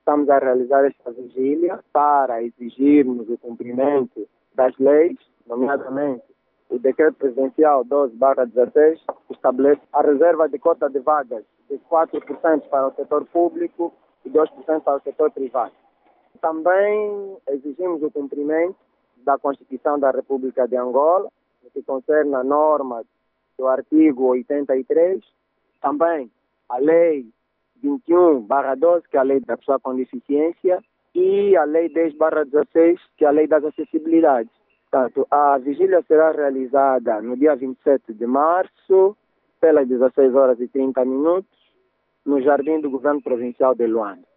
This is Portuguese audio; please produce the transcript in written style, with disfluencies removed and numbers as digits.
estamos a realizar esta vigília para exigirmos o cumprimento das leis, nomeadamente o Decreto Presidencial 12/16, que estabelece a reserva de cota de vagas de 4% para o setor público e 2% para o setor privado. Também exigimos o cumprimento da Constituição da República de Angola, no que concerne a norma do artigo 83, também a Lei 21/12, que é a Lei da Pessoa com Deficiência, e a Lei 10/16, que é a Lei das Acessibilidades. Portanto, a vigília será realizada no dia 27 de março, pelas 16h30, no Jardim do Governo Provincial de Luanda.